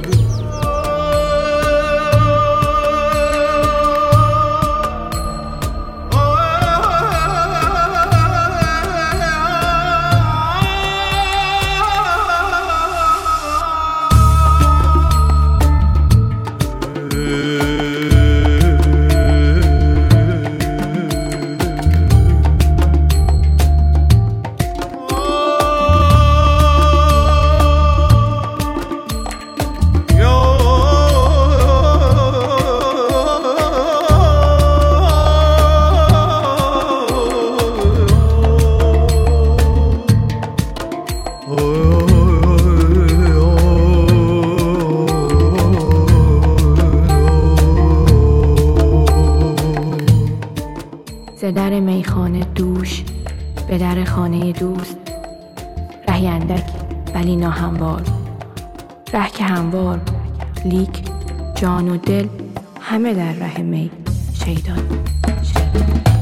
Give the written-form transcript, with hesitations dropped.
ز در میخانه دوش به در خانه دوست، رهی اندک ولی ناهموار، ره که هموار لیک جان و دل همه در ره می شیدان.